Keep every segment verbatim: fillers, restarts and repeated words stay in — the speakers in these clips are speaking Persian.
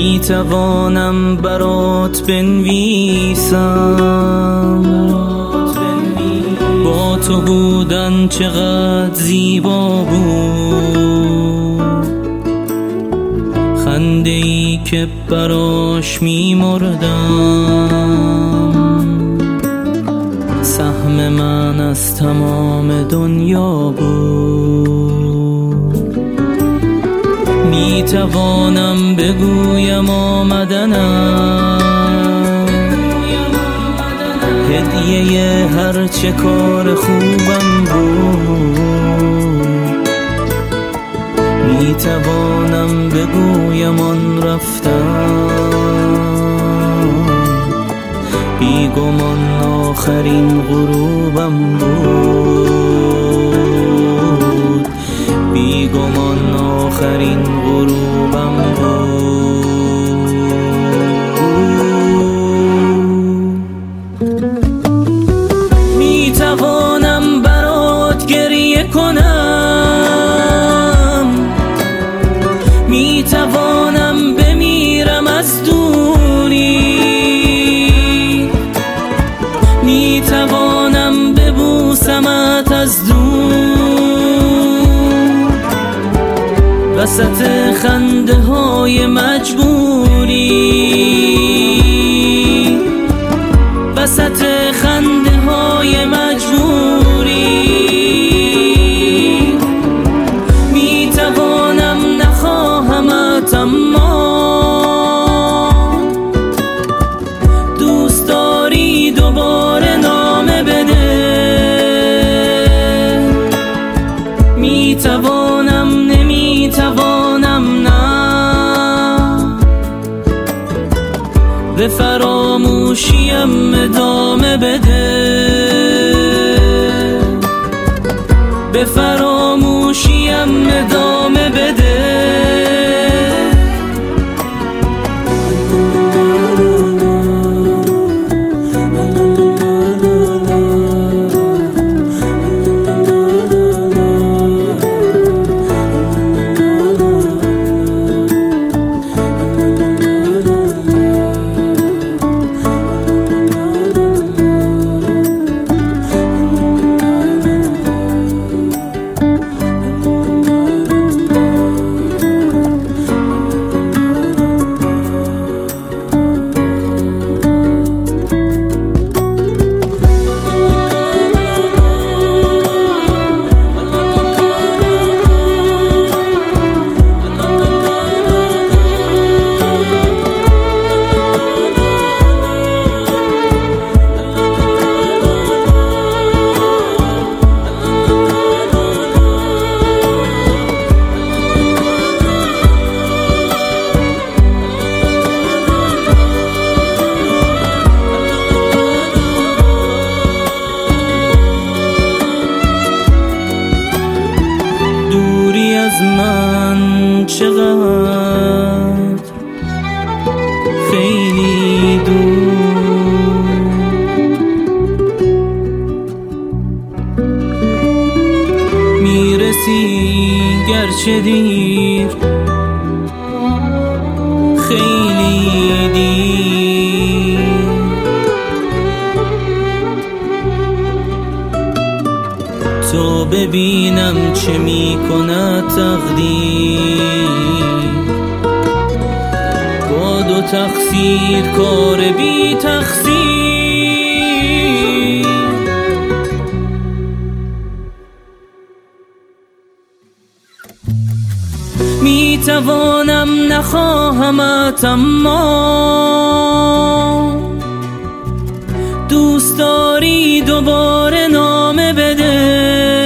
می توانم برات بنویسم با تو بودن چقدر زیبا بود، خنده ای که براش می مردم، سهم من از تمام دنیا بود. می توانم بگویم آمدنم هدیه هر چه کار خوبم بود، می توانم بگویم آن رفتم بی گمان آخرین غروبم بود، بی گمان آخرین غروبم بود. می توانم برات گریه کنم، می توانم بمیرم از دوری، می توانم ببوسمت از دور، وسط خنده های مجبوری، وسط خنده های مجبوری. می توانم نخواهمت اما دوست داری دوباره نامه بده، می توانم نمی توانم نه، به فراموشیم ادامه بده، به فراموشیم ادامه بده. از من چقدر خیلی دور، میرسی گرچه دیر، خیلی دیر. تو ببینم چه می کند تقدیر، با دو تقصیر کار بی تقصیر. می توانم نخواهمت اما دوست داری دوباره نامه بده،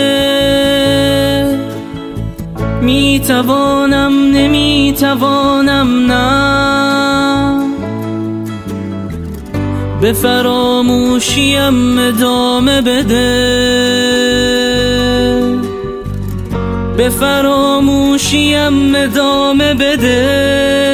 می توانم نمی توانم نه، به فراموشیم ادامه بده، به فراموشیم ادامه بده.